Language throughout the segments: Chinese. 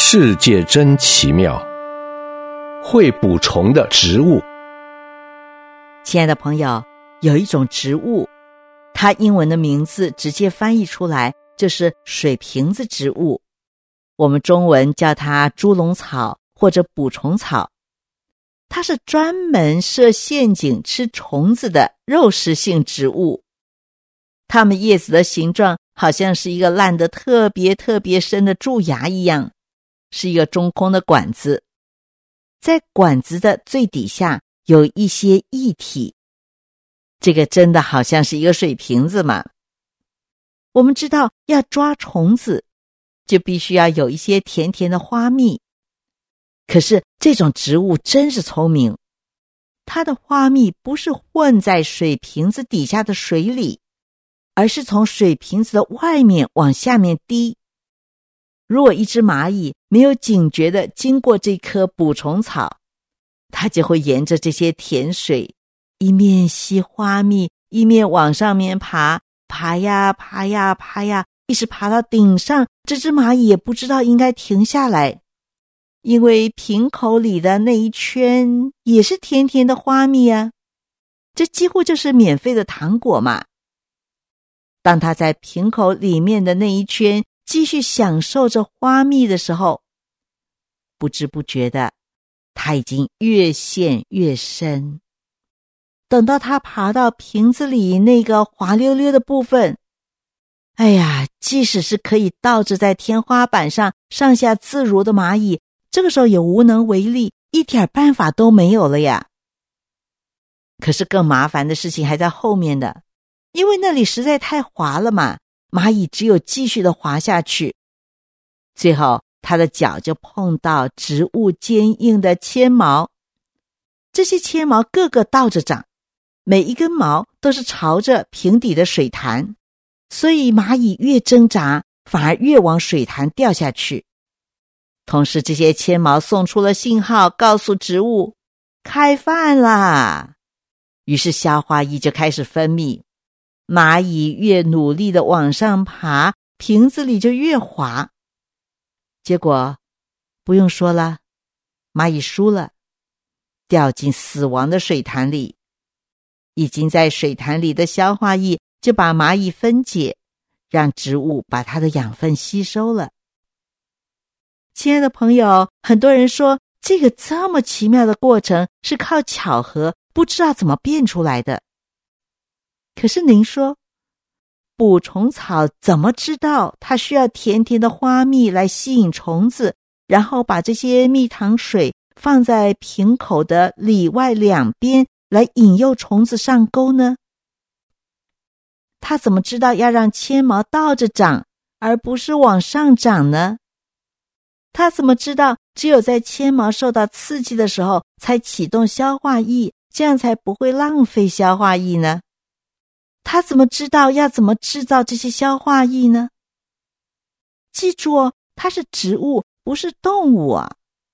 世界真奇妙，会捕虫的植物。 亲爱的朋友，有一种植物，它英文的名字直接翻译出来就是水瓶子植物，我们中文叫它猪笼草或者捕虫草。它是专门设陷阱吃虫子的肉食性植物，它们叶子的形状好像是一个烂得特别深的蛀牙一样，是一个中空的管子，在管子的最底下有一些液体，这个真的好像是一个水瓶子嘛。我们知道要抓虫子就必须要有一些甜甜的花蜜，可是这种植物真是聪明，它的花蜜不是混在水瓶子底下的水里，而是从水瓶子的外面往下面滴。如果一只蚂蚁没有警觉地经过这棵捕虫草，它就会沿着这些甜水一面吸花蜜，一面往上面爬，爬呀，一直爬到顶上，这只蚂蚁也不知道应该停下来，因为瓶口里的那一圈也是甜甜的花蜜啊，这几乎就是免费的糖果嘛。当它在瓶口里面的那一圈继续享受着花蜜的时候，不知不觉的它已经越陷越深。等到它爬到瓶子里那个滑溜溜的部分，哎呀，即使是可以倒着在天花板上上下自如的蚂蚁，这个时候也无能为力，一点办法都没有了呀。可是更麻烦的事情还在后面的，因为那里实在太滑了嘛，蚂蚁只有继续的滑下去，最后它的脚就碰到植物坚硬的纤毛，这些纤毛个个倒着长，每一根毛都是朝着瓶底的水潭，所以蚂蚁越挣扎反而越往水潭掉下去。同时这些纤毛送出了信号，告诉植物开饭啦。于是消化液就开始分泌，蚂蚁越努力的往上爬，瓶子里就越滑。结果不用说了，蚂蚁输了，掉进死亡的水潭里。已经在水潭里的消化液就把蚂蚁分解，让植物把它的养分吸收了。亲爱的朋友，很多人说这个这么奇妙的过程是靠巧合，不知道怎么变出来的。可是您说，捕虫草怎么知道它需要甜甜的花蜜来吸引虫子，然后把这些蜜糖水放在瓶口的里外两边来引诱虫子上钩呢？它怎么知道要让纤毛倒着长，而不是往上长呢？它怎么知道只有在纤毛受到刺激的时候才启动消化液，这样才不会浪费消化液呢？它怎么知道要怎么制造这些消化液呢？记住哦，它是植物，不是动物啊。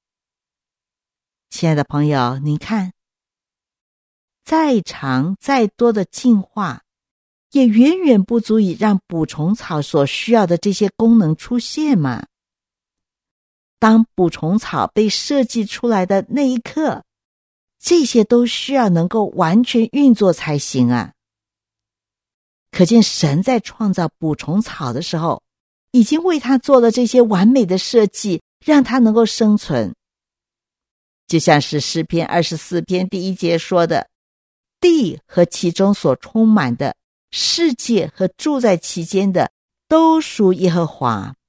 亲爱的朋友，您看，再长再多的进化，也远远不足以让捕虫草所需要的这些功能出现嘛。当捕虫草被设计出来的那一刻，这些都需要能够完全运作才行啊。可见神在创造捕虫草的时候，已经为它做了这些完美的设计，让它能够生存。就像是诗篇24篇第1节说的，地和其中所充满的，世界和住在其间的，都属耶和华。